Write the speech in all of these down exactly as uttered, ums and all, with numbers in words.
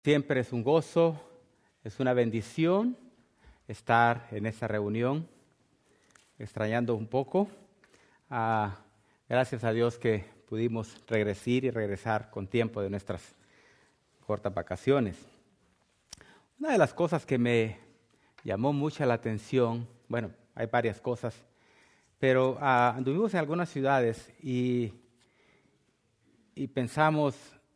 Siempre es un gozo, es una bendición estar en esta reunión, extrañando un poco. Ah, gracias a Dios que pudimos regresar y regresar con tiempo de nuestras cortas vacaciones. Una de las cosas que me llamó mucha la atención, bueno, hay varias cosas, pero ah, anduvimos en algunas ciudades y, y pensamos,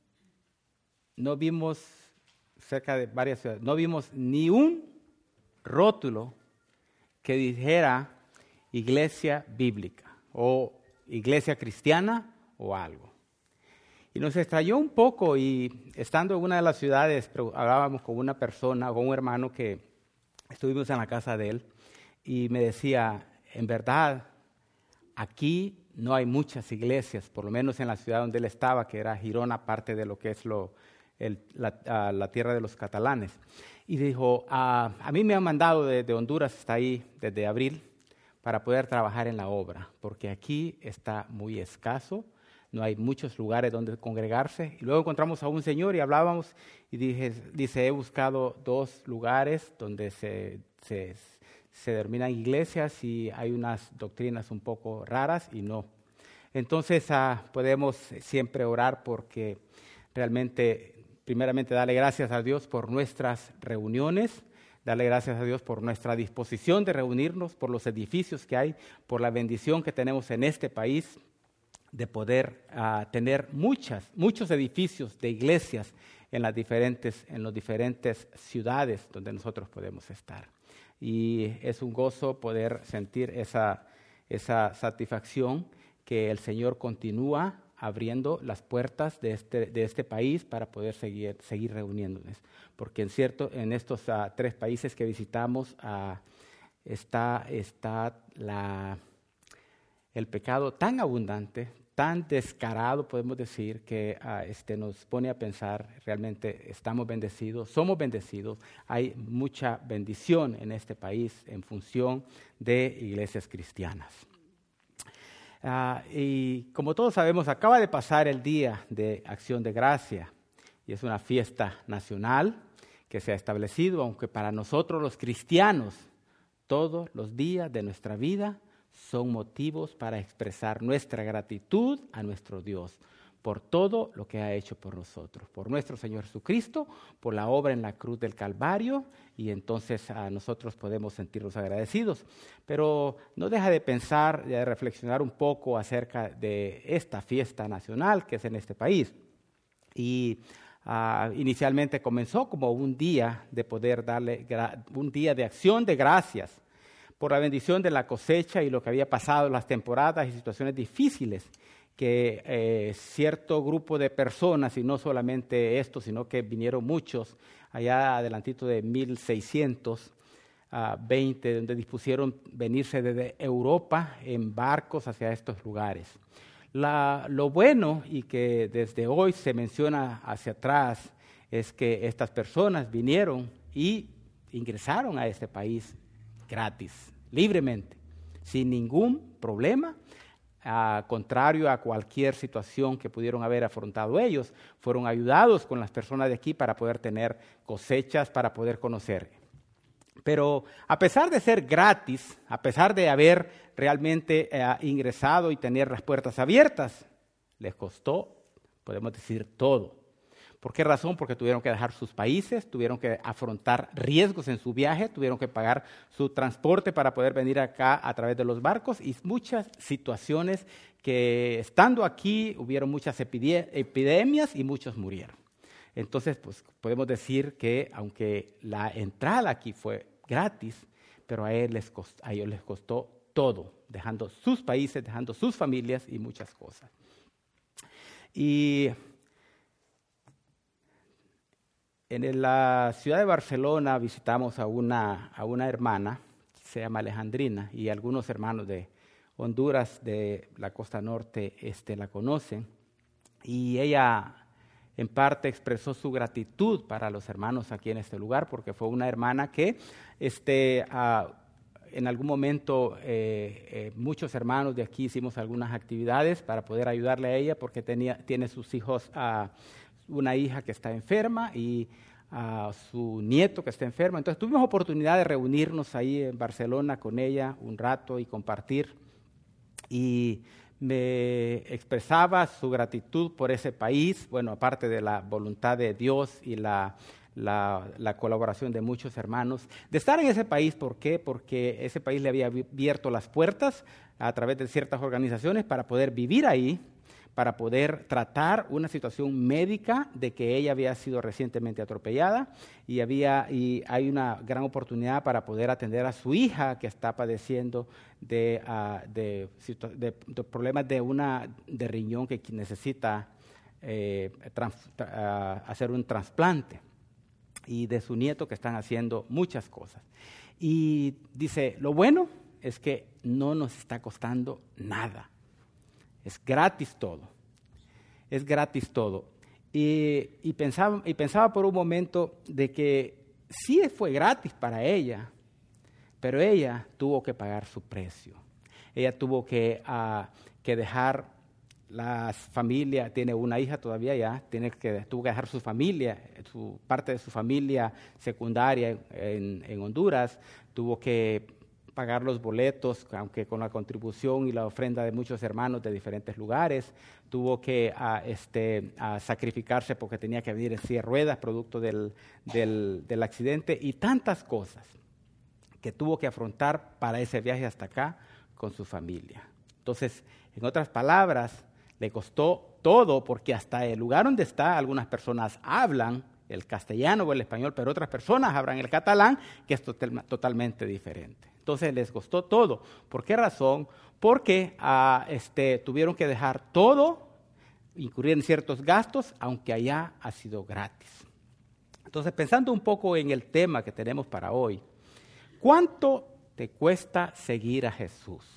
no vimos cerca de varias ciudades, no vimos ni un rótulo que dijera iglesia bíblica o iglesia cristiana o algo. Y nos extrañó un poco y estando en una de las ciudades, hablábamos con una persona, con un hermano que estuvimos en la casa de él y me decía, en verdad, aquí no hay muchas iglesias, por lo menos en la ciudad donde él estaba, que era Girona, parte de lo que es lo El, la, uh, la tierra de los catalanes. Y dijo, uh, a mí me han mandado de, de Honduras, está ahí desde abril, para poder trabajar en la obra, porque aquí está muy escaso, no hay muchos lugares donde congregarse. Y luego encontramos a un señor y hablábamos, y dije, dice, he buscado dos lugares donde se, se, se denominan iglesias y hay unas doctrinas un poco raras y no. Entonces uh, podemos siempre orar porque realmente... Primeramente, darle gracias a Dios por nuestras reuniones, darle gracias a Dios por nuestra disposición de reunirnos, por los edificios que hay, por la bendición que tenemos en este país de poder uh, tener muchas, muchos edificios de iglesias en las diferentes, en las diferentes ciudades donde nosotros podemos estar. Y es un gozo poder sentir esa, esa satisfacción que el Señor continúa abriendo las puertas de este, de este país para poder seguir, seguir reuniéndonos. Porque en cierto, en estos uh, tres países que visitamos uh, está, está la, el pecado tan abundante, tan descarado, podemos decir, que uh, este, nos pone a pensar, realmente estamos bendecidos, somos bendecidos, hay mucha bendición en este país en función de iglesias cristianas. Uh, y como todos sabemos, acaba de pasar el Día de Acción de Gracia y es una fiesta nacional que se ha establecido, aunque para nosotros los cristianos todos los días de nuestra vida son motivos para expresar nuestra gratitud a nuestro Dios por todo lo que ha hecho por nosotros, por nuestro Señor Jesucristo, por la obra en la cruz del Calvario, y entonces a nosotros podemos sentirnos agradecidos. Pero no deja de pensar, de reflexionar un poco acerca de esta fiesta nacional que es en este país. Y uh, inicialmente comenzó como un día de poder darle, un día de acción de gracias por la bendición de la cosecha y lo que había pasado, las temporadas y situaciones difíciles que eh, cierto grupo de personas, y no solamente esto, sino que vinieron muchos, allá adelantito de mil seiscientos veinte, donde dispusieron venirse desde Europa en barcos hacia estos lugares. La, lo bueno, y que desde hoy se menciona hacia atrás, es que estas personas vinieron y ingresaron a este país gratis, libremente, sin ningún problema. Uh, contrario a cualquier situación que pudieron haber afrontado ellos, fueron ayudados con las personas de aquí para poder tener cosechas, para poder conocer. Pero a pesar de ser gratis, a pesar de haber realmente uh, ingresado y tener las puertas abiertas, les costó, podemos decir, todo. ¿Por qué razón? Porque tuvieron que dejar sus países, tuvieron que afrontar riesgos en su viaje, tuvieron que pagar su transporte para poder venir acá a través de los barcos y muchas situaciones que estando aquí hubieron muchas epidemias y muchos murieron. Entonces, pues podemos decir que aunque la entrada aquí fue gratis, pero a, él les costó, a ellos les costó todo, dejando sus países, dejando sus familias y muchas cosas. Y en la ciudad de Barcelona visitamos a una, a una hermana, se llama Alejandrina, y algunos hermanos de Honduras, de la costa norte, este, la conocen. Y ella, en parte, expresó su gratitud para los hermanos aquí en este lugar, porque fue una hermana que este, uh, en algún momento eh, eh, muchos hermanos de aquí hicimos algunas actividades para poder ayudarle a ella, porque tenía, tiene sus hijos... Uh, una hija que está enferma y a su nieto que está enfermo. Entonces tuvimos oportunidad de reunirnos ahí en Barcelona con ella un rato y compartir. Y me expresaba su gratitud por ese país, bueno, aparte de la voluntad de Dios y la, la, la colaboración de muchos hermanos, de estar en ese país. ¿Por qué? Porque ese país le había abierto las puertas a través de ciertas organizaciones para poder vivir ahí, para poder tratar una situación médica de que ella había sido recientemente atropellada y, había, y hay una gran oportunidad para poder atender a su hija que está padeciendo de, uh, de, de, de problemas de, una, de riñón que necesita eh, trans, uh, hacer un trasplante, y de su nieto que están haciendo muchas cosas. Y dice, lo bueno es que no nos está costando nada. Es gratis todo, es gratis todo. Y, y, pensaba, y pensaba por un momento de que sí fue gratis para ella, pero ella tuvo que pagar su precio. Ella tuvo que, uh, que dejar la familia, tiene una hija todavía ya, tiene que, tuvo que dejar su familia, su, parte de su familia secundaria en, en Honduras, tuvo que pagar los boletos, aunque con la contribución y la ofrenda de muchos hermanos de diferentes lugares, tuvo que uh, este, uh, sacrificarse porque tenía que venir en silla de ruedas, producto del, del, del accidente, y tantas cosas que tuvo que afrontar para ese viaje hasta acá con su familia. Entonces, en otras palabras, le costó todo, porque hasta el lugar donde está, algunas personas hablan el castellano o el español, pero otras personas hablan el catalán, que es total, totalmente diferente. Entonces les costó todo. ¿Por qué razón? Porque uh, este, tuvieron que dejar todo, incurrir en ciertos gastos, aunque allá ha sido gratis. Entonces, pensando un poco en el tema que tenemos para hoy, ¿cuánto te cuesta seguir a Jesús?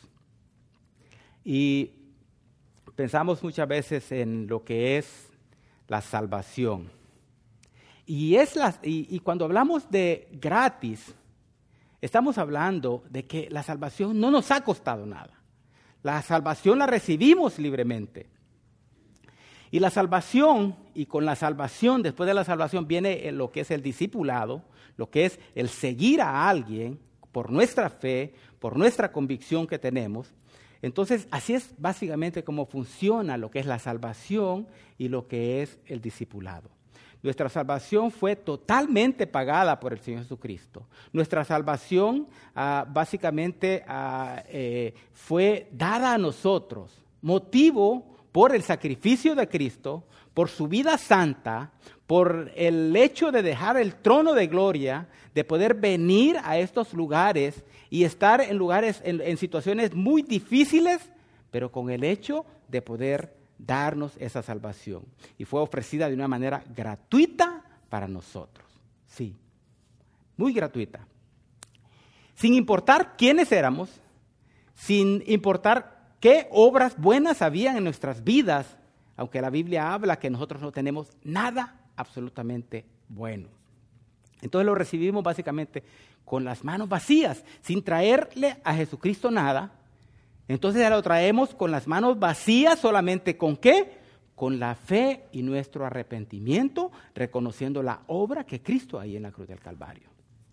Y pensamos muchas veces en lo que es la salvación. Y, es la, y, y cuando hablamos de gratis, estamos hablando de que la salvación no nos ha costado nada. La salvación la recibimos libremente. Y la salvación, y con la salvación, después de la salvación viene lo que es el discipulado, lo que es el seguir a alguien por nuestra fe, por nuestra convicción que tenemos. Entonces, así es básicamente cómo funciona lo que es la salvación y lo que es el discipulado. Nuestra salvación fue totalmente pagada por el Señor Jesucristo. Nuestra salvación uh, básicamente uh, eh, fue dada a nosotros, motivo por el sacrificio de Cristo, por su vida santa, por el hecho de dejar el trono de gloria, de poder venir a estos lugares y estar en lugares, en, en situaciones muy difíciles, pero con el hecho de poder darnos esa salvación. Y fue ofrecida de una manera gratuita para nosotros. Sí, muy gratuita. Sin importar quiénes éramos, sin importar qué obras buenas habían en nuestras vidas, aunque la Biblia habla que nosotros no tenemos nada absolutamente bueno. Entonces lo recibimos básicamente con las manos vacías, sin traerle a Jesucristo nada. Entonces ya lo traemos con las manos vacías, solamente ¿con qué? Con la fe y nuestro arrepentimiento, reconociendo la obra que Cristo hay en la cruz del Calvario.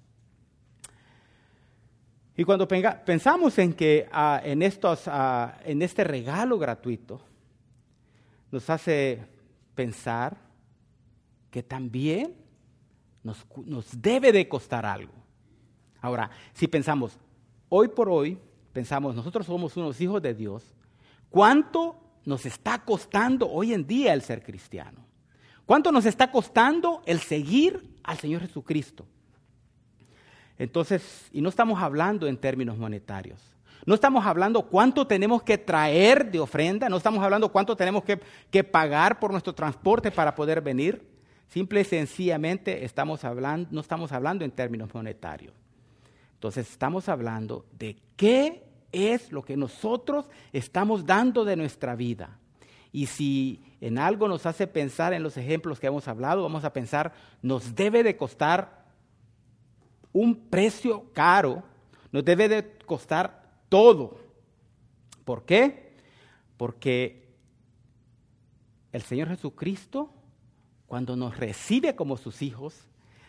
Y cuando pensamos en que uh, en, estos, uh, en este regalo gratuito, nos hace pensar que también nos, nos debe de costar algo. Ahora, si pensamos, hoy por hoy, pensamos, nosotros somos unos hijos de Dios, ¿cuánto nos está costando hoy en día el ser cristiano? ¿Cuánto nos está costando el seguir al Señor Jesucristo? Entonces, y no estamos hablando en términos monetarios. No estamos hablando cuánto tenemos que traer de ofrenda, no estamos hablando cuánto tenemos que, que pagar por nuestro transporte para poder venir. Simple y sencillamente estamos hablando, no estamos hablando en términos monetarios. Entonces estamos hablando de qué es lo que nosotros estamos dando de nuestra vida. Y si en algo nos hace pensar en los ejemplos que hemos hablado, vamos a pensar, nos debe de costar un precio caro, nos debe de costar todo. ¿Por qué? Porque el Señor Jesucristo, cuando nos recibe como sus hijos,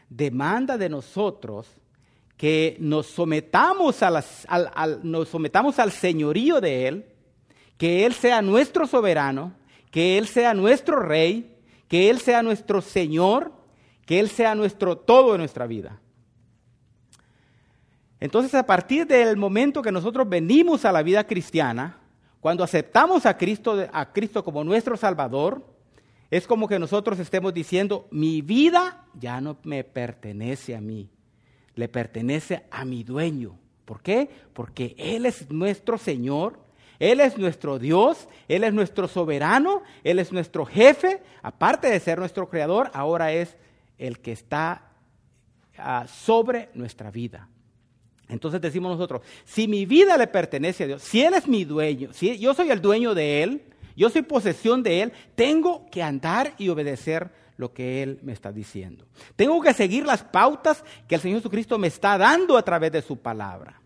demanda de nosotros que nos sometamos, a las, al, al, nos sometamos al señorío de Él, que Él sea nuestro soberano, que Él sea nuestro rey, que Él sea nuestro Señor, que Él sea nuestro todo en nuestra vida. Entonces, a partir del momento que nosotros venimos a la vida cristiana, cuando aceptamos a Cristo, a Cristo como nuestro Salvador, es como que nosotros estemos diciendo, mi vida ya no me pertenece a mí, le pertenece a mi dueño. ¿Por qué? Porque Él es nuestro Señor, Él es nuestro Dios, Él es nuestro soberano, Él es nuestro jefe. Aparte de ser nuestro creador, ahora es el que está uh, sobre nuestra vida. Entonces decimos nosotros, si mi vida le pertenece a Dios, si Él es mi dueño, si yo soy el dueño de Él, yo soy posesión de Él, tengo que andar y obedecer lo que Él me está diciendo. Tengo que seguir las pautas que el Señor Jesucristo me está dando a través de su palabra.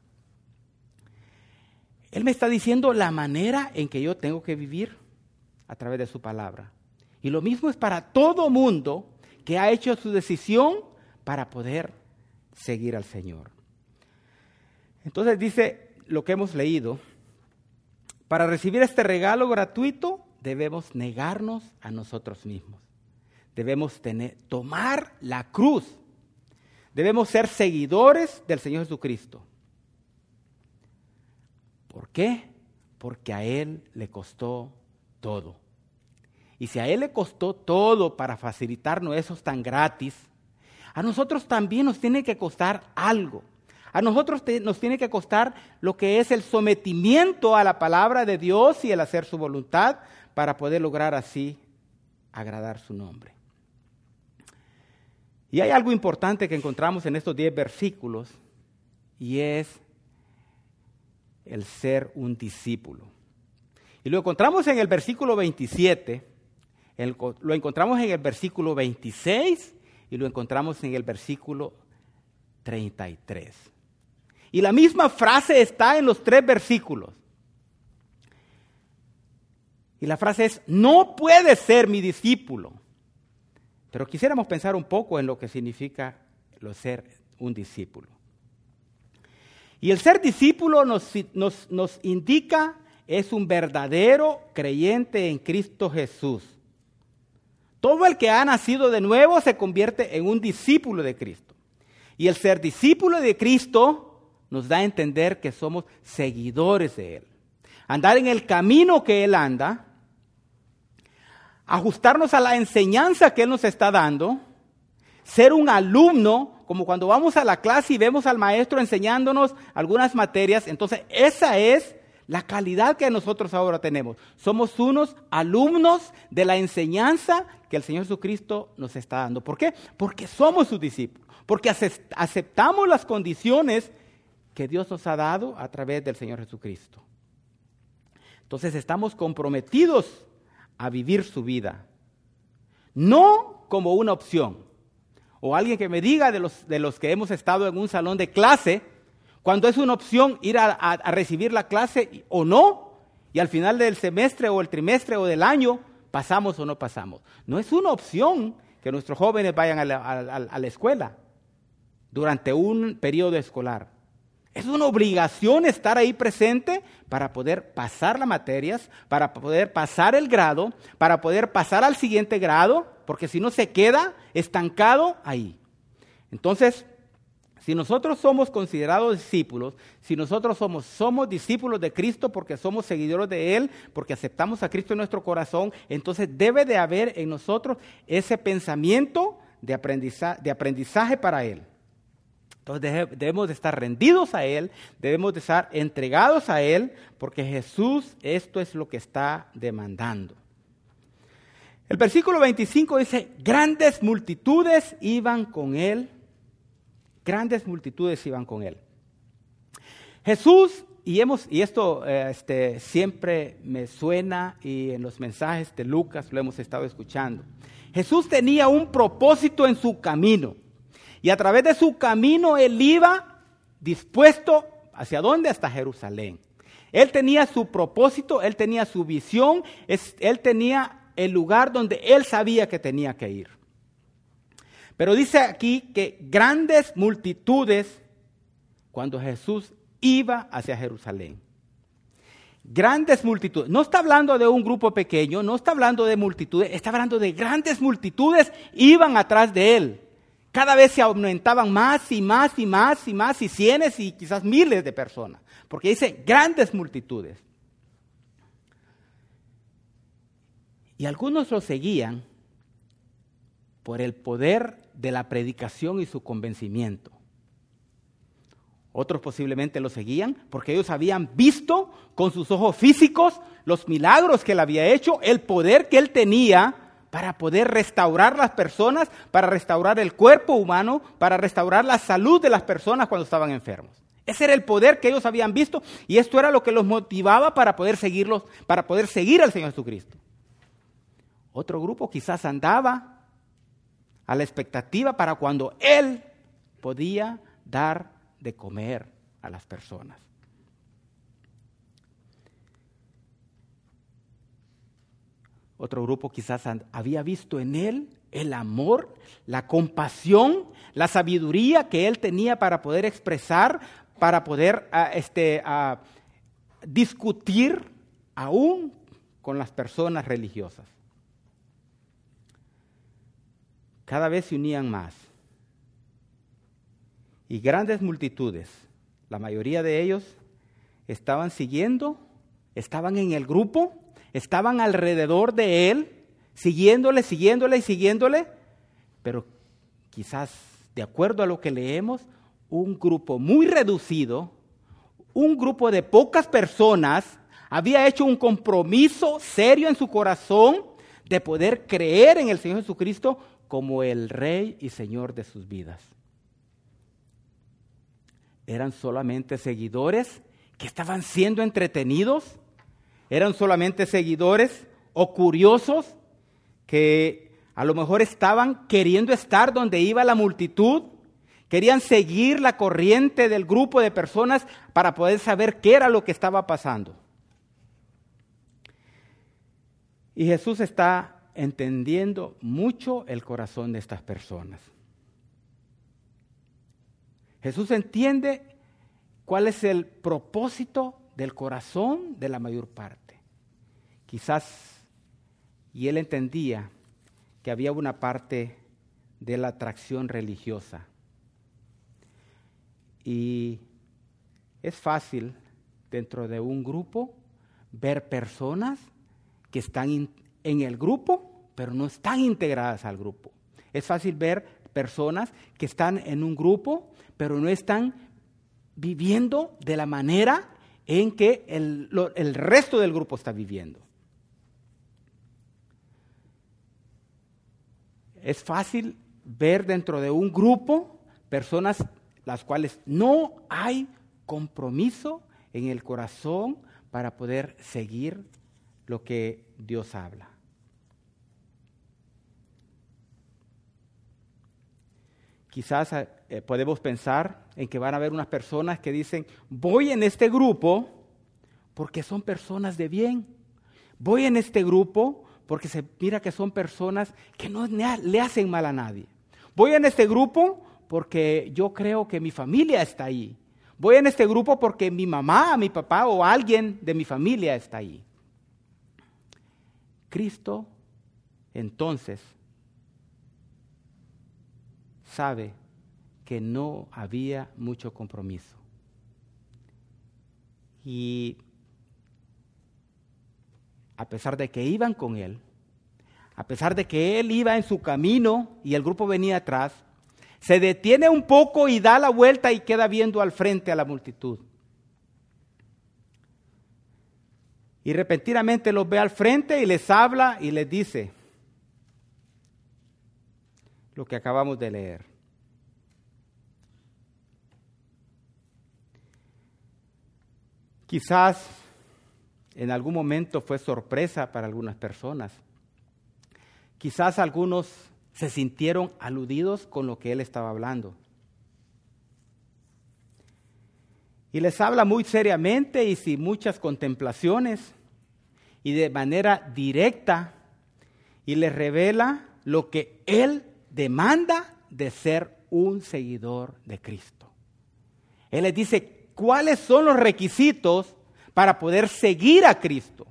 Él me está diciendo la manera en que yo tengo que vivir a través de su palabra. Y lo mismo es para todo mundo que ha hecho su decisión para poder seguir al Señor. Entonces dice lo que hemos leído, para recibir este regalo gratuito debemos negarnos a nosotros mismos. Debemos tener, tomar la cruz. Debemos ser seguidores del Señor Jesucristo. ¿Por qué? Porque a Él le costó todo. Y si a Él le costó todo para facilitarnos eso tan gratis, a nosotros también nos tiene que costar algo. A nosotros te, nos tiene que costar lo que es el sometimiento a la palabra de Dios y el hacer su voluntad para poder lograr así agradar su nombre. Y hay algo importante que encontramos en estos diez versículos y es el ser un discípulo. Y lo encontramos en el versículo veintisiete, el, lo encontramos en el versículo veintiséis y lo encontramos en el versículo treinta y tres. Y la misma frase está en los tres versículos. Y la frase es, no puedes ser mi discípulo. Pero quisiéramos pensar un poco en lo que significa lo ser un discípulo. Y el ser discípulo nos, nos, nos indica, es un verdadero creyente en Cristo Jesús. Todo el que ha nacido de nuevo se convierte en un discípulo de Cristo. Y el ser discípulo de Cristo nos da a entender que somos seguidores de Él. Andar en el camino que Él anda, ajustarnos a la enseñanza que Él nos está dando, ser un alumno, como cuando vamos a la clase y vemos al maestro enseñándonos algunas materias, entonces esa es la calidad que nosotros ahora tenemos. Somos unos alumnos de la enseñanza que el Señor Jesucristo nos está dando. ¿Por qué? Porque somos sus discípulos, porque aceptamos las condiciones que Dios nos ha dado a través del Señor Jesucristo. Entonces estamos comprometidos a vivir su vida, no como una opción. O alguien que me diga de los, de los que hemos estado en un salón de clase, cuando es una opción ir a, a, a recibir la clase o no, y al final del semestre o el trimestre o del año, pasamos o no pasamos. No es una opción que nuestros jóvenes vayan a la, a, a, a la escuela durante un periodo escolar. Es una obligación estar ahí presente para poder pasar las materias, para poder pasar el grado, para poder pasar al siguiente grado, porque si no se queda estancado ahí. Entonces, si nosotros somos considerados discípulos, si nosotros somos, somos discípulos de Cristo porque somos seguidores de Él, porque aceptamos a Cristo en nuestro corazón, entonces debe de haber en nosotros ese pensamiento de aprendizaje, de aprendizaje para Él. Entonces debemos de estar rendidos a Él, debemos de estar entregados a Él, porque Jesús esto es lo que está demandando. El versículo veinticinco dice, grandes multitudes iban con Él, grandes multitudes iban con Él. Jesús, y, hemos, y esto eh, este, siempre me suena y en los mensajes de Lucas lo hemos estado escuchando. Jesús tenía un propósito en su camino. Y a través de su camino Él iba dispuesto, ¿hacia dónde? Hasta Jerusalén. Él tenía su propósito, Él tenía su visión, Él tenía el lugar donde Él sabía que tenía que ir. Pero dice aquí que grandes multitudes cuando Jesús iba hacia Jerusalén. Grandes multitudes. No está hablando de un grupo pequeño, no está hablando de multitudes, está hablando de grandes multitudes iban atrás de él. Cada vez se aumentaban más y más y más y más y cientos y quizás miles de personas. Porque dice grandes multitudes. Y algunos lo seguían por el poder de la predicación y su convencimiento. Otros posiblemente lo seguían porque ellos habían visto con sus ojos físicos los milagros que él había hecho, el poder que él tenía para poder restaurar las personas, para restaurar el cuerpo humano, para restaurar la salud de las personas cuando estaban enfermos. Ese era el poder que ellos habían visto y esto era lo que los motivaba para poder seguirlos, para poder seguir al Señor Jesucristo. Otro grupo quizás andaba a la expectativa para cuando él podía dar de comer a las personas. Otro grupo quizás había visto en él el amor, la compasión, la sabiduría que él tenía para poder expresar, para poder uh, este, uh, discutir aún con las personas religiosas. Cada vez se unían más. Y grandes multitudes, la mayoría de ellos estaban siguiendo, estaban en el grupo, estaban alrededor de él, siguiéndole, siguiéndole y siguiéndole, pero quizás, de acuerdo a lo que leemos, un grupo muy reducido, un grupo de pocas personas, había hecho un compromiso serio en su corazón de poder creer en el Señor Jesucristo como el Rey y Señor de sus vidas. Eran solamente seguidores que estaban siendo entretenidos, eran solamente seguidores o curiosos que a lo mejor estaban queriendo estar donde iba la multitud, querían seguir la corriente del grupo de personas para poder saber qué era lo que estaba pasando. Y Jesús está entendiendo mucho el corazón de estas personas. Jesús entiende cuál es el propósito del corazón de la mayor parte. Quizás, y él entendía que había una parte de la atracción religiosa. Y es fácil dentro de un grupo ver personas que están in, en el grupo, pero no están integradas al grupo. Es fácil ver personas que están en un grupo, pero no están viviendo de la manera en que el, lo, el resto del grupo está viviendo. Es fácil ver dentro de un grupo personas las cuales no hay compromiso en el corazón para poder seguir lo que Dios habla. Quizás eh, podemos pensar en que van a haber unas personas que dicen, voy en este grupo porque son personas de bien. Voy en este grupo porque se mira que son personas que no le hacen mal a nadie. Voy en este grupo porque yo creo que mi familia está ahí. Voy en este grupo porque mi mamá, mi papá o alguien de mi familia está ahí. Cristo, entonces, sabe que no había mucho compromiso. Y a pesar de que iban con él, a pesar de que él iba en su camino y el grupo venía atrás, se detiene un poco y da la vuelta y queda viendo al frente a la multitud. Y repentinamente los ve al frente y les habla y les dice lo que acabamos de leer. Quizás en algún momento fue sorpresa para algunas personas. Quizás algunos se sintieron aludidos con lo que él estaba hablando. Y les habla muy seriamente y sin muchas contemplaciones y de manera directa y les revela lo que él demanda de ser un seguidor de Cristo. Él les dice cuáles son los requisitos para poder seguir a Cristo.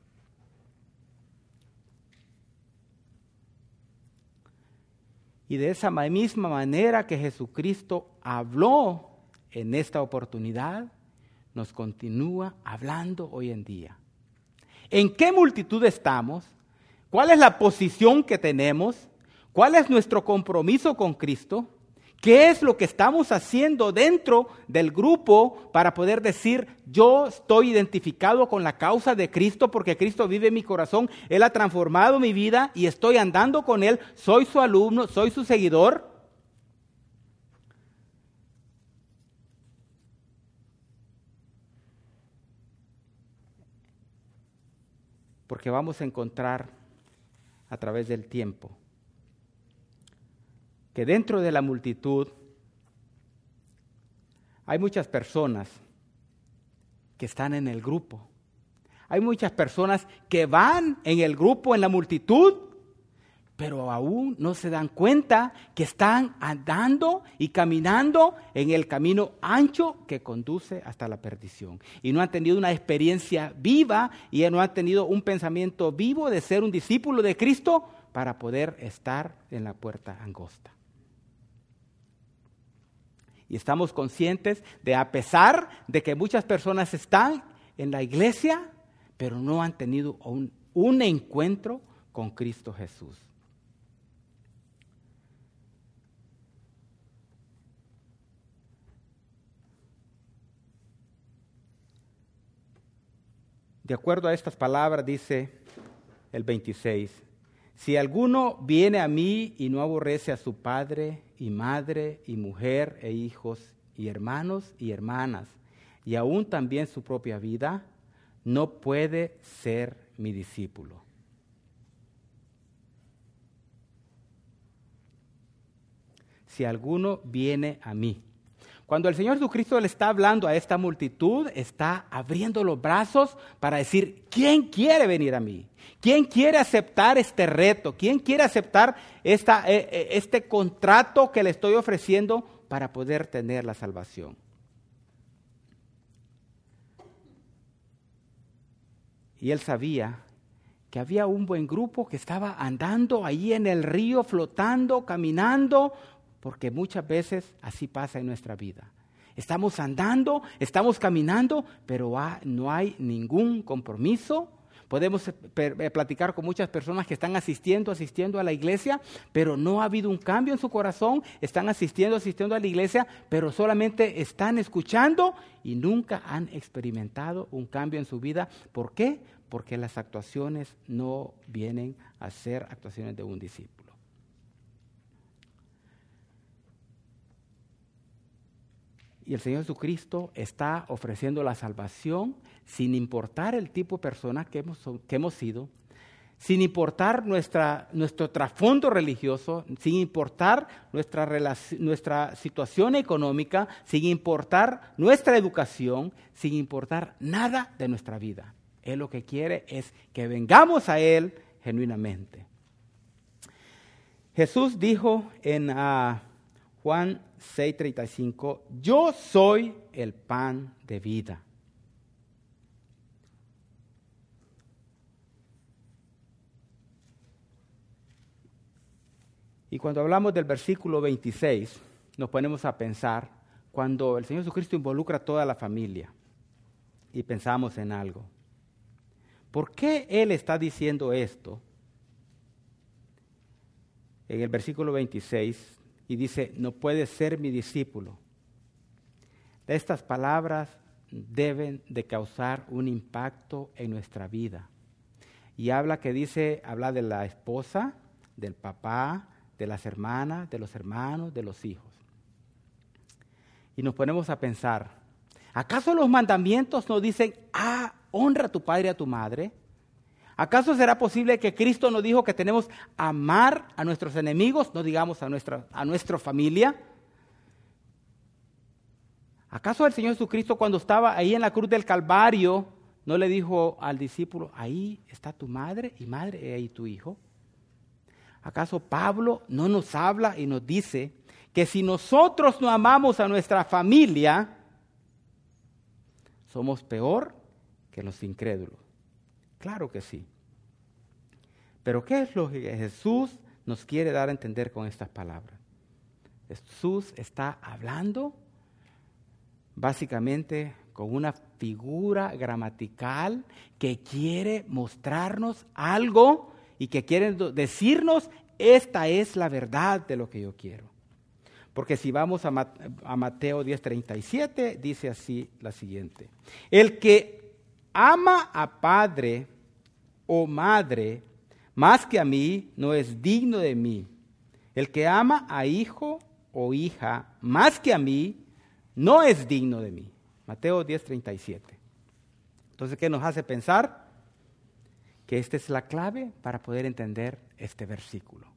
Y de esa misma manera que Jesucristo habló en esta oportunidad, nos continúa hablando hoy en día. ¿En qué multitud estamos? ¿Cuál es la posición que tenemos? ¿Cuál es nuestro compromiso con Cristo? ¿Qué es lo que estamos haciendo dentro del grupo para poder decir, yo estoy identificado con la causa de Cristo porque Cristo vive en mi corazón, Él ha transformado mi vida y estoy andando con Él, soy su alumno, soy su seguidor? Porque vamos a encontrar a través del tiempo que dentro de la multitud hay muchas personas que están en el grupo. Hay muchas personas que van en el grupo, en la multitud, pero aún no se dan cuenta que están andando y caminando en el camino ancho que conduce hasta la perdición. Y no han tenido una experiencia viva y no han tenido un pensamiento vivo de ser un discípulo de Cristo para poder estar en la puerta angosta. Y estamos conscientes de, a pesar de que muchas personas están en la iglesia, pero no han tenido un, un encuentro con Cristo Jesús. De acuerdo a estas palabras, dice el veintiséis, si alguno viene a mí y no aborrece a su padre y madre y mujer e hijos y hermanos y hermanas, y aún también su propia vida, no puede ser mi discípulo. Si alguno viene a mí. Cuando el Señor Jesucristo le está hablando a esta multitud, está abriendo los brazos para decir, ¿quién quiere venir a mí? ¿Quién quiere aceptar este reto? ¿Quién quiere aceptar esta, este contrato que le estoy ofreciendo para poder tener la salvación? Y él sabía que había un buen grupo que estaba andando ahí en el río, flotando, caminando, porque muchas veces así pasa en nuestra vida. Estamos andando, estamos caminando, pero no hay ningún compromiso. Podemos platicar con muchas personas que están asistiendo, asistiendo a la iglesia, pero no ha habido un cambio en su corazón. Están asistiendo, asistiendo a la iglesia, pero solamente están escuchando y nunca han experimentado un cambio en su vida. ¿Por qué? Porque las actuaciones no vienen a ser actuaciones de un discípulo. Y el Señor Jesucristo está ofreciendo la salvación sin importar el tipo de persona que hemos, que hemos sido, sin importar nuestra, nuestro trasfondo religioso, sin importar nuestra, relac- nuestra situación económica, sin importar nuestra educación, sin importar nada de nuestra vida. Él lo que quiere es que vengamos a Él genuinamente. Jesús dijo en uh, Juan seis treinta y cinco, yo soy el pan de vida. Y cuando hablamos del versículo veintiséis, nos ponemos a pensar cuando el Señor Jesucristo involucra a toda la familia y pensamos en algo. ¿Por qué Él está diciendo esto? En el versículo veintiséis, y dice, no puedes ser mi discípulo. Estas palabras deben de causar un impacto en nuestra vida. Y habla que dice, habla de la esposa, del papá, de las hermanas, de los hermanos, de los hijos. Y nos ponemos a pensar, ¿acaso los mandamientos nos dicen, ah, honra a tu padre y a tu madre? ¿Acaso será posible que Cristo nos dijo que tenemos que amar a nuestros enemigos, no digamos a nuestra, a nuestra familia? ¿Acaso el Señor Jesucristo cuando estaba ahí en la cruz del Calvario no le dijo al discípulo, ahí está tu madre y madre y ahí tu hijo? ¿Acaso Pablo no nos habla y nos dice que si nosotros no amamos a nuestra familia, somos peor que los incrédulos? Claro que sí. Pero ¿qué es lo que Jesús nos quiere dar a entender con estas palabras? Jesús está hablando básicamente con una figura gramatical que quiere mostrarnos algo y que quiere decirnos, esta es la verdad de lo que yo quiero. Porque si vamos a Mateo diez treinta y siete, dice así la siguiente: el que ama a padre o madre más que a mí, no es digno de mí. El que ama a hijo o hija más que a mí, no es digno de mí. Mateo diez treinta y siete. Entonces, ¿qué nos hace pensar? Que esta es la clave para poder entender este versículo.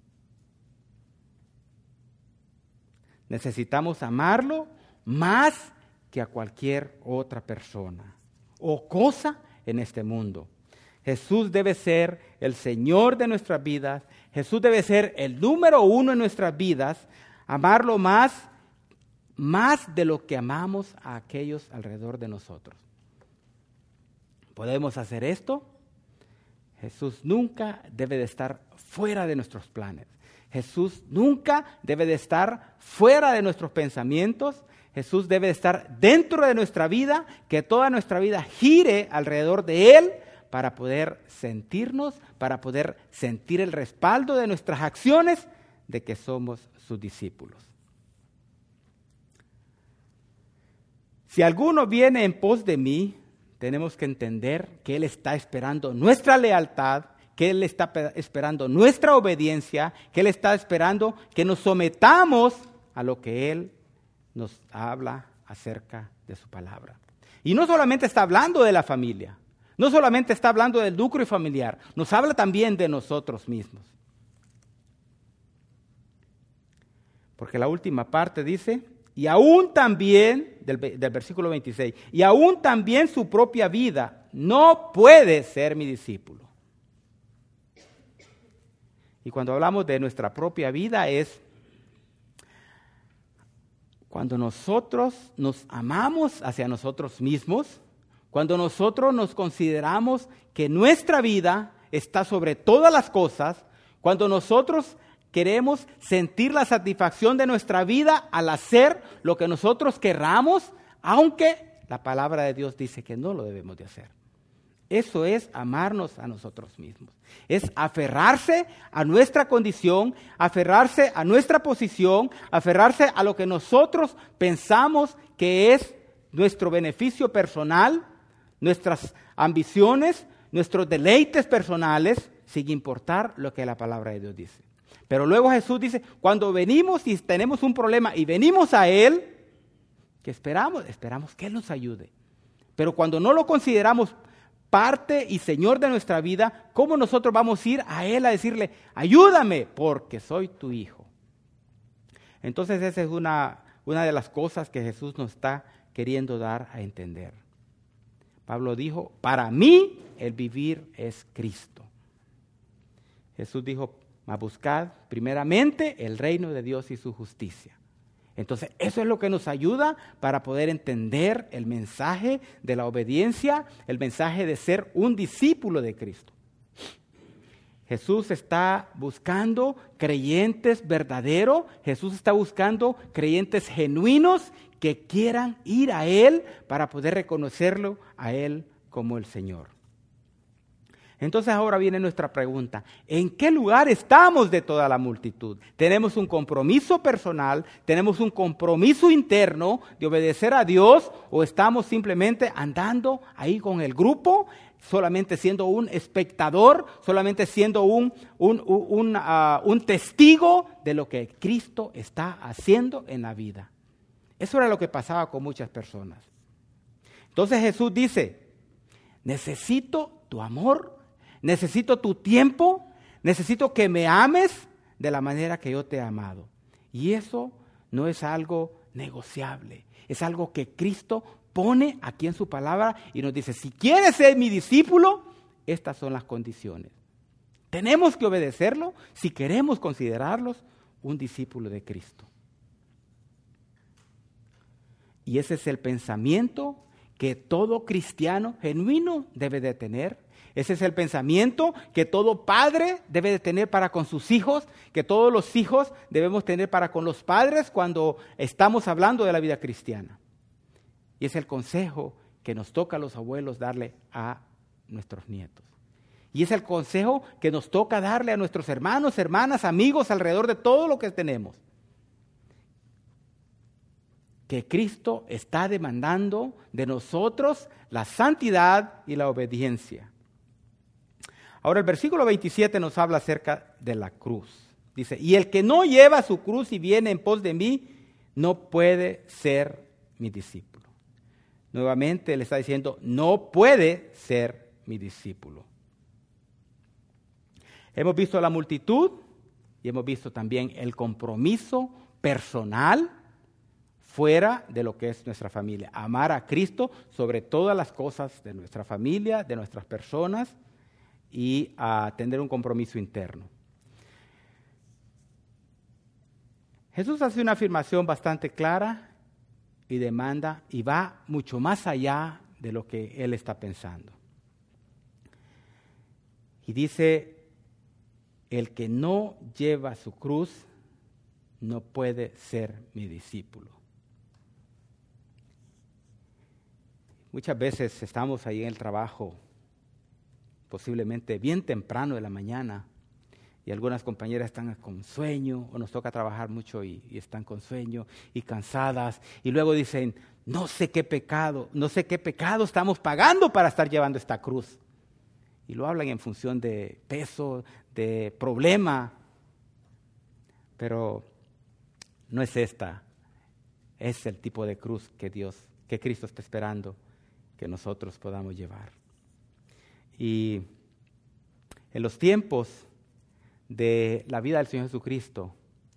Necesitamos amarlo más que a cualquier otra persona o cosa en este mundo. Jesús debe ser el Señor de nuestras vidas. Jesús debe ser el número uno en nuestras vidas. Amarlo más, más de lo que amamos a aquellos alrededor de nosotros. ¿Podemos hacer esto? Jesús nunca debe de estar fuera de nuestros planes. Jesús nunca debe de estar fuera de nuestros pensamientos. Jesús debe de estar dentro de nuestra vida, que toda nuestra vida gire alrededor de Él para poder sentirnos, para poder sentir el respaldo de nuestras acciones de que somos sus discípulos. Si alguno viene en pos de mí, tenemos que entender que Él está esperando nuestra lealtad, que Él está esperando nuestra obediencia, que Él está esperando que nos sometamos a lo que Él nos habla acerca de su palabra. Y no solamente está hablando de la familia, no solamente está hablando del núcleo familiar, nos habla también de nosotros mismos. Porque la última parte dice, y aún también, del, del versículo veintiséis, y aún también su propia vida no puede ser mi discípulo. Y cuando hablamos de nuestra propia vida es cuando nosotros nos amamos hacia nosotros mismos, cuando nosotros nos consideramos que nuestra vida está sobre todas las cosas, cuando nosotros queremos sentir la satisfacción de nuestra vida al hacer lo que nosotros querramos, aunque la palabra de Dios dice que no lo debemos de hacer. Eso es amarnos a nosotros mismos. Es aferrarse a nuestra condición, aferrarse a nuestra posición, aferrarse a lo que nosotros pensamos que es nuestro beneficio personal, nuestras ambiciones, nuestros deleites personales, sin importar lo que la palabra de Dios dice. Pero luego Jesús dice, cuando venimos y tenemos un problema y venimos a Él, ¿qué esperamos? Esperamos que Él nos ayude. Pero cuando no lo consideramos parte y Señor de nuestra vida, ¿cómo nosotros vamos a ir a Él a decirle, ayúdame porque soy tu hijo? Entonces esa es una, una de las cosas que Jesús nos está queriendo dar a entender. Pablo dijo, para mí el vivir es Cristo. Jesús dijo, a buscar primeramente el reino de Dios y su justicia. Entonces, eso es lo que nos ayuda para poder entender el mensaje de la obediencia, el mensaje de ser un discípulo de Cristo. Jesús está buscando creyentes verdaderos, Jesús está buscando creyentes genuinos que quieran ir a Él para poder reconocerlo a Él como el Señor. Entonces ahora viene nuestra pregunta, ¿en qué lugar estamos de toda la multitud? ¿Tenemos un compromiso personal, tenemos un compromiso interno de obedecer a Dios o estamos simplemente andando ahí con el grupo, solamente siendo un espectador, solamente siendo un, un, un, un, uh, un testigo de lo que Cristo está haciendo en la vida? Eso era lo que pasaba con muchas personas. Entonces Jesús dice, necesito tu amor, necesito tu tiempo, necesito que me ames de la manera que yo te he amado. Y eso no es algo negociable, es algo que Cristo pone aquí en su palabra y nos dice, si quieres ser mi discípulo, estas son las condiciones. Tenemos que obedecerlo si queremos considerarlos un discípulo de Cristo. Y ese es el pensamiento que todo cristiano genuino debe de tener. Ese es el pensamiento que todo padre debe de tener para con sus hijos, que todos los hijos debemos tener para con los padres cuando estamos hablando de la vida cristiana. Y es el consejo que nos toca a los abuelos darle a nuestros nietos. Y es el consejo que nos toca darle a nuestros hermanos, hermanas, amigos alrededor de todo lo que tenemos. Que Cristo está demandando de nosotros la santidad y la obediencia. Ahora el versículo veintisiete nos habla acerca de la cruz. Dice, y el que no lleva su cruz y viene en pos de mí, no puede ser mi discípulo. Nuevamente le está diciendo, no puede ser mi discípulo. Hemos visto la multitud y hemos visto también el compromiso personal fuera de lo que es nuestra familia. Amar a Cristo sobre todas las cosas de nuestra familia, de nuestras personas y a tener un compromiso interno. Jesús hace una afirmación bastante clara y demanda y va mucho más allá de lo que Él está pensando. Y dice, el que no lleva su cruz no puede ser mi discípulo. Muchas veces estamos ahí en el trabajo, posiblemente bien temprano de la mañana, y algunas compañeras están con sueño, o nos toca trabajar mucho y, y están con sueño y cansadas, y luego dicen, no sé qué pecado, no sé qué pecado estamos pagando para estar llevando esta cruz. Y lo hablan en función de peso, de problema, pero no es esta, es el tipo de cruz que Dios, que Cristo está esperando que nosotros podamos llevar. Y en los tiempos de la vida del Señor Jesucristo,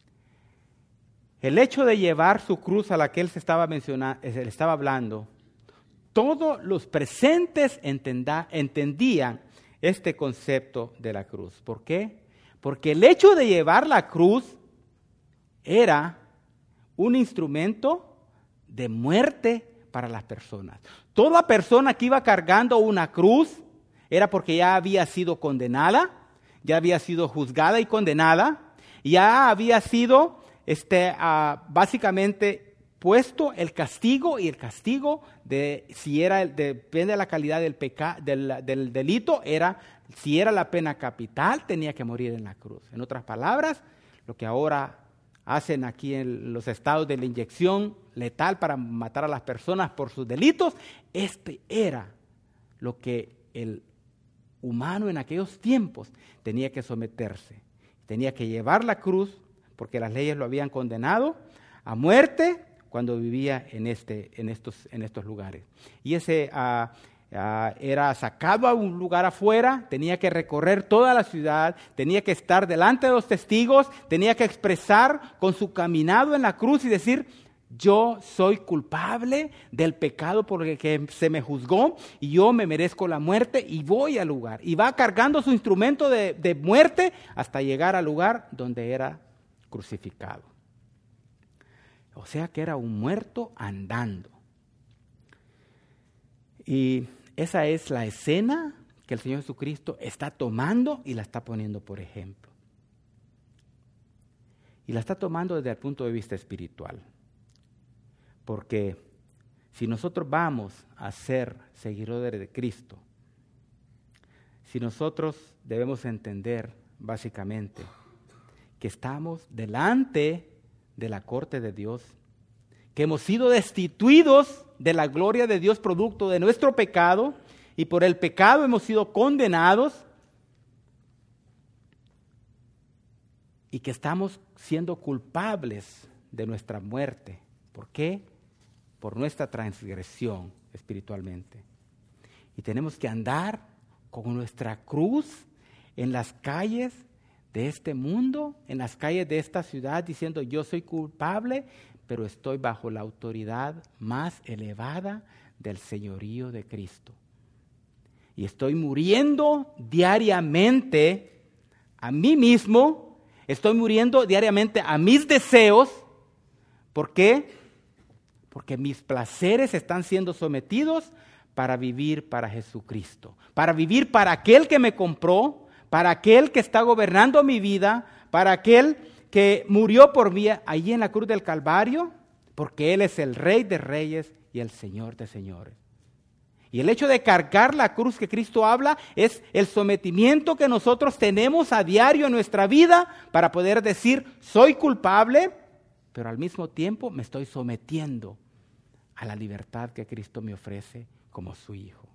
el hecho de llevar su cruz a la que Él se estaba mencionando, Él estaba hablando, todos los presentes entenda, entendían este concepto de la cruz. ¿Por qué? Porque el hecho de llevar la cruz era un instrumento de muerte para las personas. Toda persona que iba cargando una cruz era porque ya había sido condenada, ya había sido juzgada y condenada, ya había sido este, uh, básicamente puesto el castigo, y el castigo de si era depende de la calidad del peca, del, del delito, era si era la pena capital, tenía que morir en la cruz. En otras palabras, lo que ahora hacen aquí en los estados de la inyección letal para matar a las personas por sus delitos, este era lo que el humano en aquellos tiempos tenía que someterse. Tenía que llevar la cruz porque las leyes lo habían condenado a muerte cuando vivía en, este, en, estos, en estos lugares. Y ese uh, uh, era sacado a un lugar afuera, tenía que recorrer toda la ciudad, tenía que estar delante de los testigos, tenía que expresar con su caminado en la cruz y decir, yo soy culpable del pecado por el que se me juzgó y yo me merezco la muerte y voy al lugar. Y va cargando su instrumento de, de muerte hasta llegar al lugar donde era crucificado. O sea que era un muerto andando. Y esa es la escena que el Señor Jesucristo está tomando y la está poniendo por ejemplo. Y la está tomando desde el punto de vista espiritual. Porque si nosotros vamos a ser seguidores de Cristo, si nosotros debemos entender básicamente que estamos delante de la corte de Dios, que hemos sido destituidos de la gloria de Dios producto de nuestro pecado y por el pecado hemos sido condenados y que estamos siendo culpables de nuestra muerte. ¿Por qué? Por nuestra transgresión espiritualmente. Y tenemos que andar con nuestra cruz en las calles de este mundo, en las calles de esta ciudad, diciendo yo soy culpable, pero estoy bajo la autoridad más elevada del señorío de Cristo. Y estoy muriendo diariamente a mí mismo, estoy muriendo diariamente a mis deseos. ¿Por qué? Porque mis placeres están siendo sometidos para vivir para Jesucristo, para vivir para aquel que me compró, para aquel que está gobernando mi vida, para aquel que murió por mí allí en la cruz del Calvario, porque Él es el Rey de Reyes y el Señor de Señores. Y el hecho de cargar la cruz que Cristo habla es el sometimiento que nosotros tenemos a diario en nuestra vida para poder decir, soy culpable, pero al mismo tiempo me estoy sometiendo a la libertad que Cristo me ofrece como su Hijo.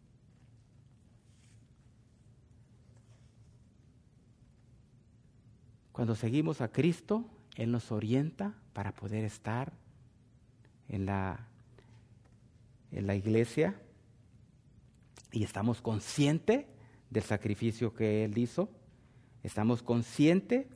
Cuando seguimos a Cristo, Él nos orienta para poder estar en la, en la iglesia y estamos conscientes del sacrificio que Él hizo. Estamos conscientes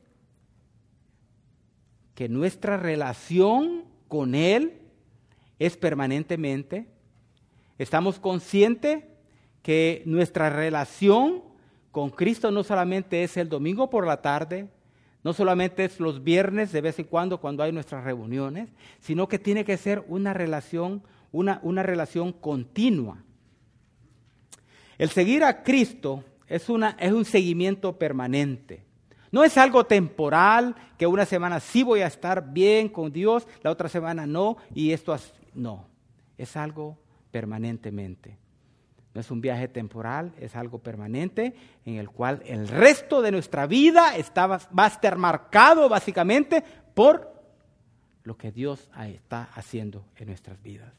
que nuestra relación con Él es permanentemente. Estamos conscientes que nuestra relación con Cristo no solamente es el domingo por la tarde, no solamente es los viernes de vez en cuando cuando hay nuestras reuniones, sino que tiene que ser una relación, una, una relación continua. El seguir a Cristo es, una, es un seguimiento permanente. No es algo temporal, que una semana sí voy a estar bien con Dios, la otra semana no, y esto así. No, es algo permanentemente. No es un viaje temporal, es algo permanente en el cual el resto de nuestra vida está, va a estar marcado básicamente por lo que Dios está haciendo en nuestras vidas.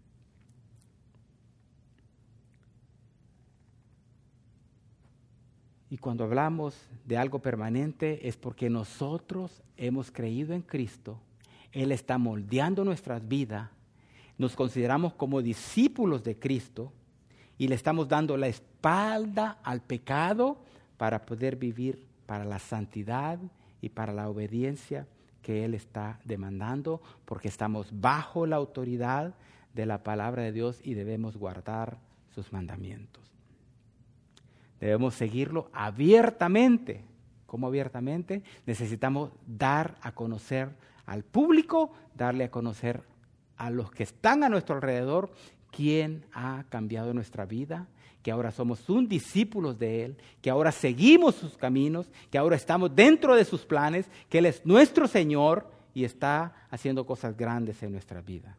Y cuando hablamos de algo permanente es porque nosotros hemos creído en Cristo, Él está moldeando nuestras vidas, nos consideramos como discípulos de Cristo y le estamos dando la espalda al pecado para poder vivir para la santidad y para la obediencia que Él está demandando, porque estamos bajo la autoridad de la palabra de Dios y debemos guardar sus mandamientos. Debemos seguirlo abiertamente. ¿Cómo abiertamente? Necesitamos dar a conocer al público, darle a conocer a los que están a nuestro alrededor quién ha cambiado nuestra vida, que ahora somos un discípulos de Él, que ahora seguimos sus caminos, que ahora estamos dentro de sus planes, que Él es nuestro Señor y está haciendo cosas grandes en nuestra vida.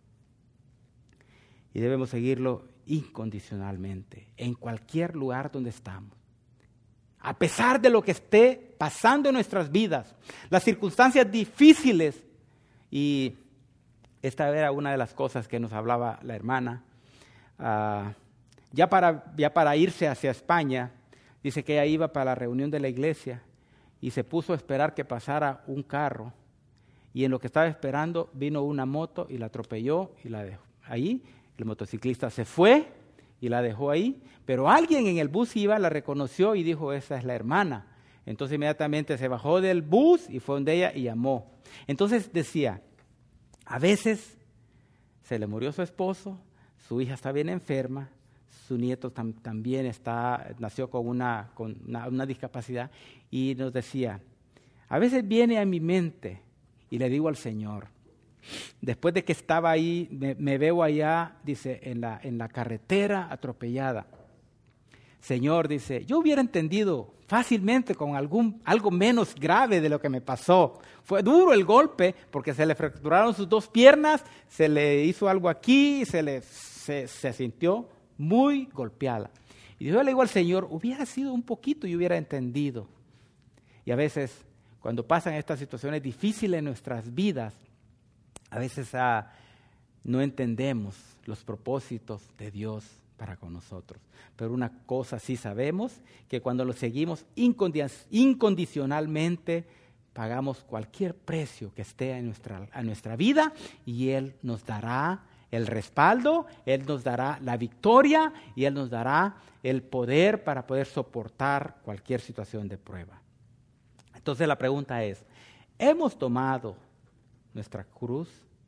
Y debemos seguirlo incondicionalmente, en cualquier lugar donde estamos. A pesar de lo que esté pasando en nuestras vidas, las circunstancias difíciles, y esta era una de las cosas que nos hablaba la hermana, uh, ya, para, ya para irse hacia España, dice que ella iba para la reunión de la iglesia y se puso a esperar que pasara un carro, y en lo que estaba esperando vino una moto y la atropelló y la dejó ahí. El motociclista se fue y la dejó ahí, pero alguien en el bus iba, la reconoció y dijo, esa es la hermana. Entonces inmediatamente se bajó del bus y fue donde ella y llamó. Entonces decía, a veces se le murió su esposo, su hija está bien enferma, su nieto tam, también está, nació con, una, con una, una discapacidad, y nos decía, a veces viene a mi mente y le digo al Señor, después de que estaba ahí, me, me veo allá, dice, en la, en la carretera atropellada. Señor, dice, yo hubiera entendido fácilmente con algún, algo menos grave de lo que me pasó. Fue duro el golpe porque se le fracturaron sus dos piernas, se le hizo algo aquí, se, le, se, se sintió muy golpeada. Y yo le digo al Señor, hubiera sido un poquito y hubiera entendido. Y a veces, cuando pasan estas situaciones difíciles en nuestras vidas, a veces ah, no entendemos los propósitos de Dios para con nosotros. Pero una cosa sí sabemos, que cuando lo seguimos incondicionalmente, pagamos cualquier precio que esté en nuestra, en nuestra vida, y Él nos dará el respaldo, Él nos dará la victoria y Él nos dará el poder para poder soportar cualquier situación de prueba. Entonces la pregunta es, ¿hemos tomado nuestra cruz?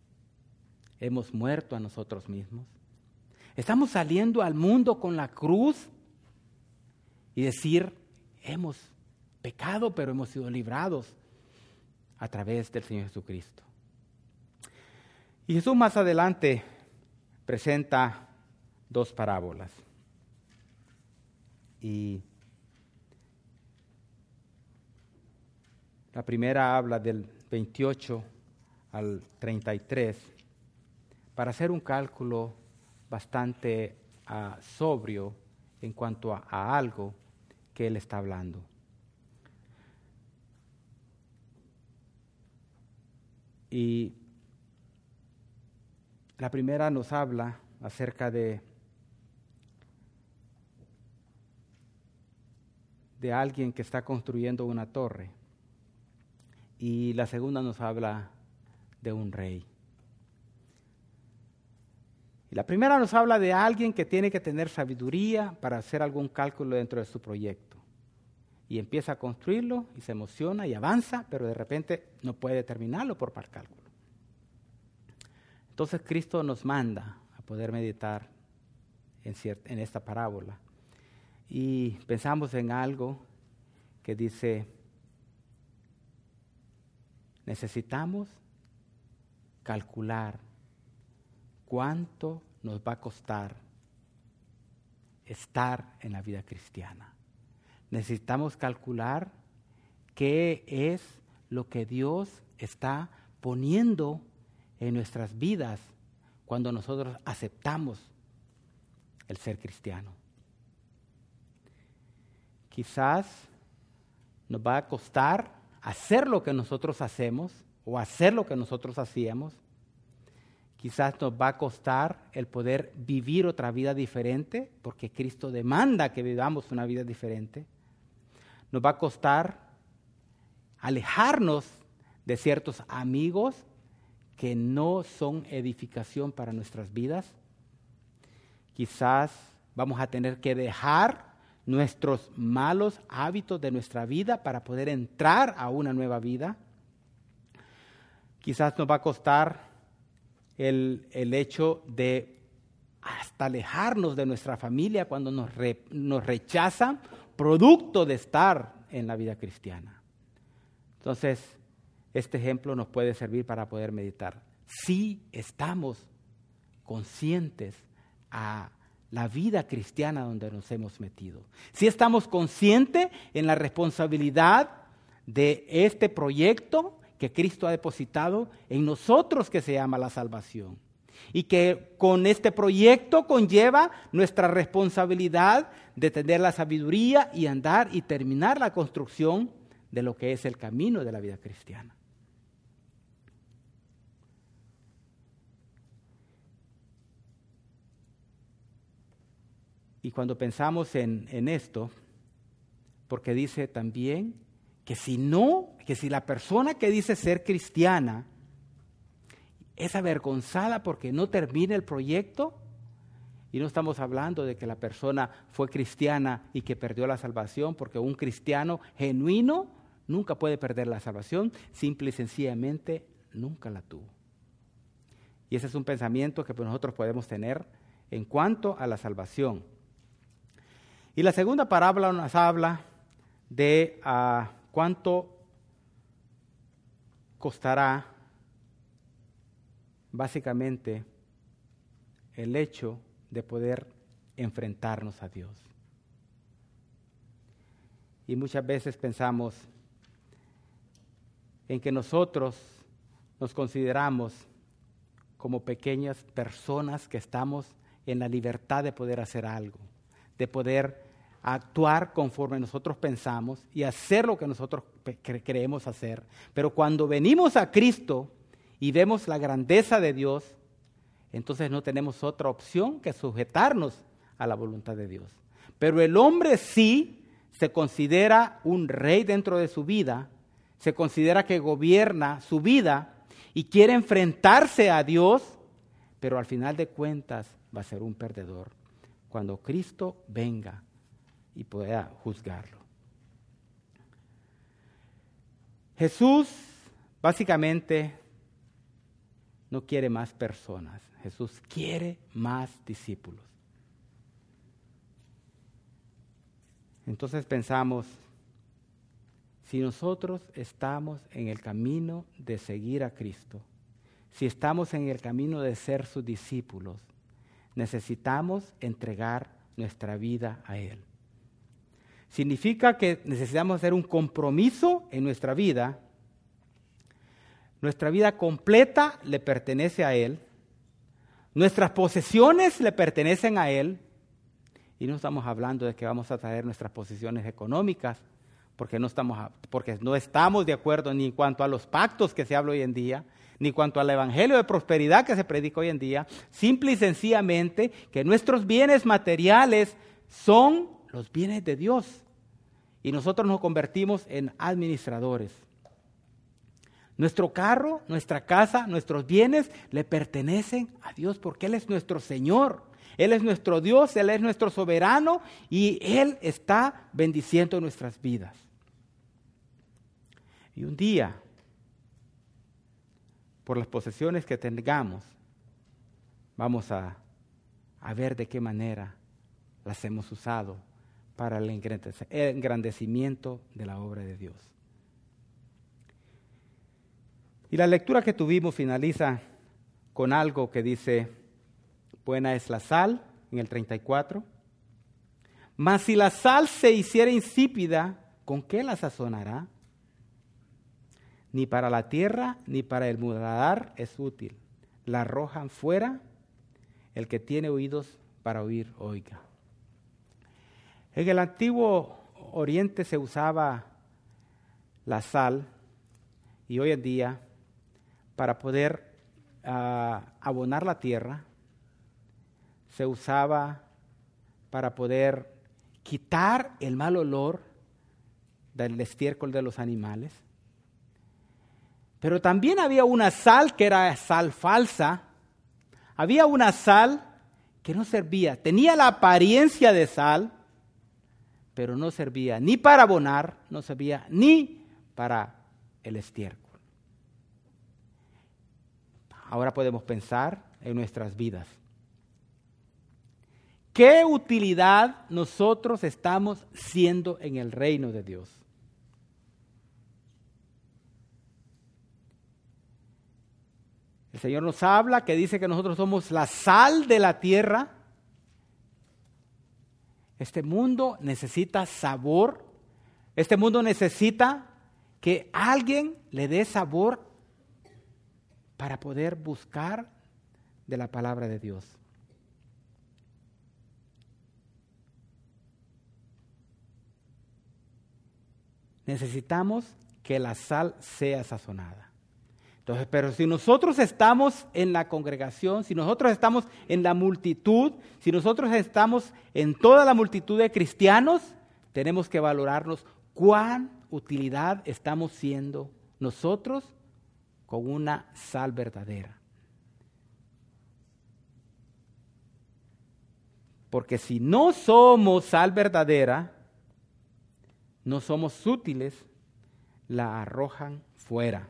¿Hemos muerto a nosotros mismos? ¿Estamos saliendo al mundo con la cruz y decir, hemos pecado, pero hemos sido librados a través del Señor Jesucristo. Y Jesús más adelante presenta dos parábolas. Y la primera habla del veintiocho al treinta y tres, para hacer un cálculo bastante uh, sobrio en cuanto a, a algo que él está hablando. Y la primera nos habla acerca de, de alguien que está construyendo una torre. Y la segunda nos habla de un rey. Y la primera nos habla de alguien que tiene que tener sabiduría para hacer algún cálculo dentro de su proyecto. Y empieza a construirlo y se emociona y avanza, pero de repente no puede terminarlo por mal cálculo. Entonces Cristo nos manda a poder meditar en, ciert- en esta parábola. Y pensamos en algo que dice, necesitamos calcular cuánto nos va a costar estar en la vida cristiana. Necesitamos calcular qué es lo que Dios está poniendo en nuestras vidas cuando nosotros aceptamos el ser cristiano. Quizás nos va a costar hacer lo que nosotros hacemos o hacer lo que nosotros hacíamos. Quizás nos va a costar el poder vivir otra vida diferente, porque Cristo demanda que vivamos una vida diferente. Nos va a costar alejarnos de ciertos amigos que no son edificación para nuestras vidas. Quizás vamos a tener que dejar nuestros malos hábitos de nuestra vida para poder entrar a una nueva vida. Quizás nos va a costar el, el hecho de hasta alejarnos de nuestra familia cuando nos, re, nos rechazan, producto de estar en la vida cristiana. Entonces, este ejemplo nos puede servir para poder meditar. Si estamos conscientes a la vida cristiana donde nos hemos metido. Si estamos conscientes en la responsabilidad de este proyecto que Cristo ha depositado en nosotros, que se llama la salvación. Y que con este proyecto conlleva nuestra responsabilidad de tener la sabiduría y andar y terminar la construcción de lo que es el camino de la vida cristiana. Y cuando pensamos en, en esto, porque dice también que si no, que si la persona que dice ser cristiana es avergonzada porque no termina el proyecto, y no estamos hablando de que la persona fue cristiana y que perdió la salvación, porque un cristiano genuino nunca puede perder la salvación, simple y sencillamente nunca la tuvo. Y ese es un pensamiento que nosotros podemos tener en cuanto a la salvación. Y la segunda parábola nos habla de uh, cuánto costará básicamente el hecho de poder enfrentarnos a Dios. Y muchas veces pensamos en que nosotros nos consideramos como pequeñas personas que estamos en la libertad de poder hacer algo, de poder actuar conforme nosotros pensamos y hacer lo que nosotros cre- creemos hacer. Pero cuando venimos a Cristo y vemos la grandeza de Dios, entonces no tenemos otra opción que sujetarnos a la voluntad de Dios. Pero el hombre sí se considera un rey dentro de su vida, se considera que gobierna su vida y quiere enfrentarse a Dios, pero al final de cuentas va a ser un perdedor cuando Cristo venga y pueda juzgarlo. Jesús básicamente no quiere más personas. Jesús quiere más discípulos. Entonces pensamos si nosotros estamos en el camino de seguir a Cristo, si estamos en el camino de ser sus discípulos, necesitamos entregar nuestra vida a Él. Significa que necesitamos hacer un compromiso en nuestra vida. Nuestra vida completa le pertenece a Él. Nuestras posesiones le pertenecen a Él. Y no estamos hablando de que vamos a traer nuestras posesiones económicas, porque no estamos, porque no estamos de acuerdo ni en cuanto a los pactos que se habla hoy en día, ni en cuanto al evangelio de prosperidad que se predica hoy en día. Simple y sencillamente que nuestros bienes materiales son los bienes de Dios. Y nosotros nos convertimos en administradores. Nuestro carro, nuestra casa, nuestros bienes le pertenecen a Dios porque Él es nuestro Señor. Él es nuestro Dios, Él es nuestro soberano y Él está bendiciendo nuestras vidas. Y un día, por las posesiones que tengamos, vamos a, a ver de qué manera las hemos usado para el engrandecimiento de la obra de Dios. Y la lectura que tuvimos finaliza con algo que dice: buena es la sal, en el treinta y cuatro. Mas si la sal se hiciera insípida, ¿con qué la sazonará? Ni para la tierra, ni para el muladar es útil. La arrojan fuera, el que tiene oídos para oír, oiga. En el antiguo Oriente se usaba la sal, y hoy en día, para poder uh, abonar la tierra, se usaba para poder quitar el mal olor del estiércol de los animales. Pero también había una sal que era sal falsa. Había una sal que no servía, tenía la apariencia de sal, pero no servía ni para abonar, no servía ni para el estiércol. Ahora podemos pensar en nuestras vidas. ¿Qué utilidad nosotros estamos siendo en el reino de Dios? El Señor nos habla que dice que nosotros somos la sal de la tierra. Este mundo necesita sabor. Este mundo necesita que alguien le dé sabor para poder buscar de la palabra de Dios. Necesitamos que la sal sea sazonada. Entonces, pero si nosotros estamos en la congregación, si nosotros estamos en la multitud, si nosotros estamos en toda la multitud de cristianos, tenemos que valorarnos cuán utilidad estamos siendo nosotros con una sal verdadera. Porque si no somos sal verdadera, no somos útiles, la arrojan fuera.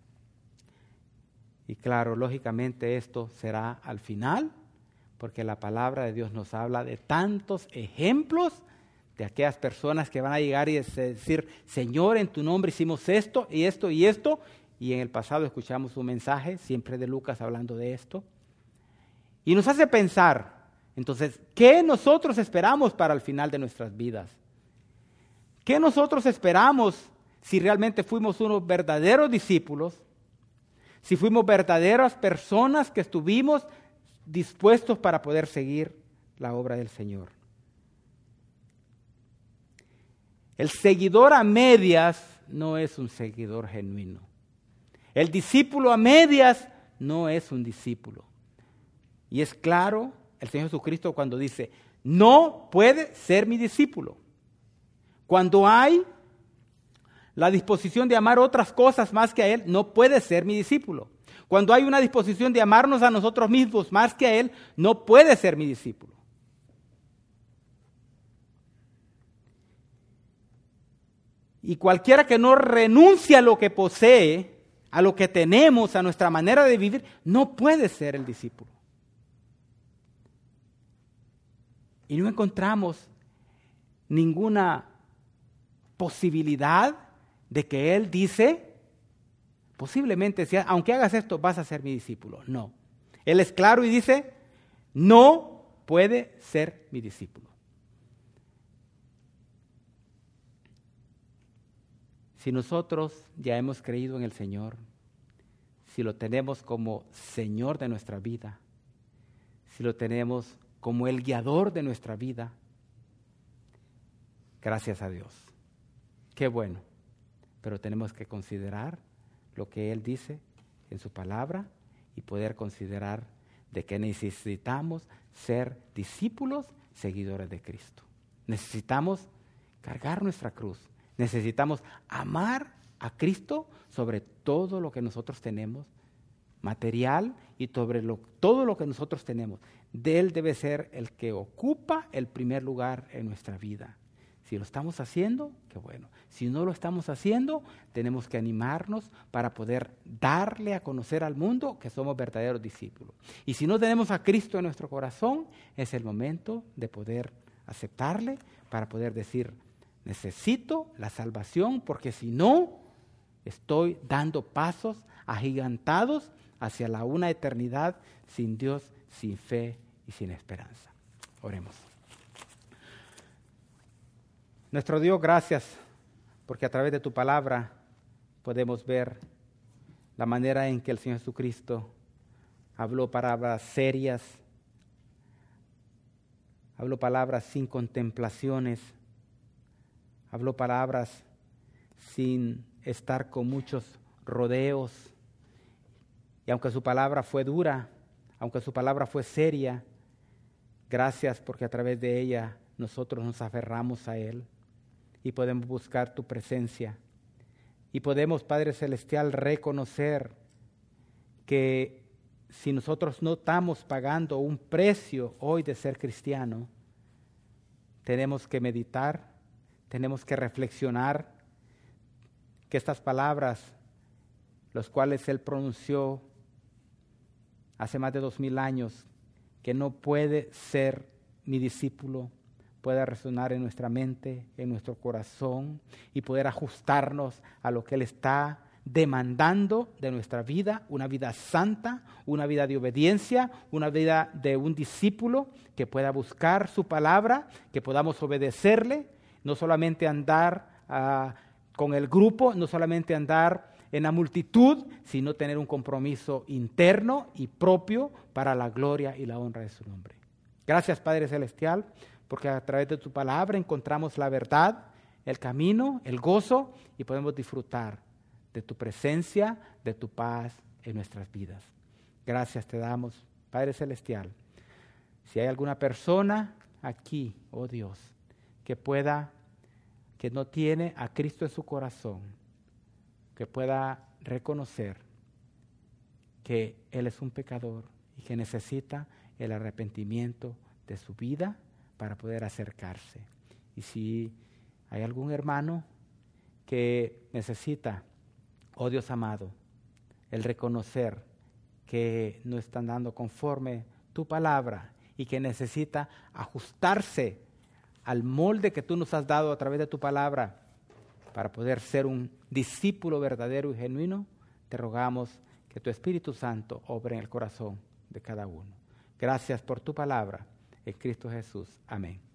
Y claro, lógicamente esto será al final, porque la palabra de Dios nos habla de tantos ejemplos de aquellas personas que van a llegar y decir: Señor, en tu nombre hicimos esto y esto y esto. Y en el pasado escuchamos un mensaje, siempre de Lucas, hablando de esto. Y nos hace pensar, entonces, ¿qué nosotros esperamos para el final de nuestras vidas? ¿Qué nosotros esperamos si realmente fuimos unos verdaderos discípulos? Si fuimos verdaderas personas que estuvimos dispuestos para poder seguir la obra del Señor. El seguidor a medias no es un seguidor genuino. El discípulo a medias no es un discípulo. Y es claro el Señor Jesucristo cuando dice: no puede ser mi discípulo. Cuando hay la disposición de amar otras cosas más que a Él, no puede ser mi discípulo. Cuando hay una disposición de amarnos a nosotros mismos más que a Él, no puede ser mi discípulo. Y cualquiera que no renuncie a lo que posee, a lo que tenemos, a nuestra manera de vivir, no puede ser el discípulo. Y no encontramos ninguna posibilidad de que Él dice, posiblemente, si, aunque hagas esto, vas a ser mi discípulo. No. Él es claro y dice, no puede ser mi discípulo. Si nosotros ya hemos creído en el Señor, si lo tenemos como Señor de nuestra vida, si lo tenemos como el guiador de nuestra vida, gracias a Dios. Qué bueno. Pero tenemos que considerar lo que Él dice en su palabra y poder considerar de que necesitamos ser discípulos, seguidores de Cristo. Necesitamos cargar nuestra cruz. Necesitamos amar a Cristo sobre todo lo que nosotros tenemos, material y sobre lo, todo lo que nosotros tenemos. De Él debe ser el que ocupa el primer lugar en nuestra vida. Si lo estamos haciendo, qué bueno. Si no lo estamos haciendo, tenemos que animarnos para poder darle a conocer al mundo que somos verdaderos discípulos. Y si no tenemos a Cristo en nuestro corazón, es el momento de poder aceptarle para poder decir, necesito la salvación porque si no, estoy dando pasos agigantados hacia la una eternidad sin Dios, sin fe y sin esperanza. Oremos. Nuestro Dios, gracias, porque a través de tu palabra podemos ver la manera en que el Señor Jesucristo habló palabras serias, habló palabras sin contemplaciones, habló palabras sin estar con muchos rodeos. Y aunque su palabra fue dura, aunque su palabra fue seria, gracias porque a través de ella nosotros nos aferramos a Él. Y podemos buscar tu presencia. Y podemos, Padre Celestial, reconocer que si nosotros no estamos pagando un precio hoy de ser cristiano, tenemos que meditar, tenemos que reflexionar que estas palabras, las cuales Él pronunció hace más de dos mil años, que no puede ser mi discípulo, pueda resonar en nuestra mente, en nuestro corazón y poder ajustarnos a lo que Él está demandando de nuestra vida, una vida santa, una vida de obediencia, una vida de un discípulo que pueda buscar su palabra, que podamos obedecerle, no solamente andar uh, con el grupo, no solamente andar en la multitud, sino tener un compromiso interno y propio para la gloria y la honra de su nombre. Gracias, Padre Celestial, porque a través de tu palabra encontramos la verdad, el camino, el gozo y podemos disfrutar de tu presencia, de tu paz en nuestras vidas. Gracias te damos, Padre Celestial. Si hay alguna persona aquí, oh Dios, que pueda, que no tiene a Cristo en su corazón, que pueda reconocer que Él es un pecador y que necesita el arrepentimiento de su vida para poder acercarse. Y si hay algún hermano que necesita, oh Dios amado, el reconocer que no están dando conforme tu palabra y que necesita ajustarse al molde que tú nos has dado a través de tu palabra para poder ser un discípulo verdadero y genuino, te rogamos que tu Espíritu Santo obre en el corazón de cada uno. Gracias por tu palabra. En Cristo Jesús. Amén.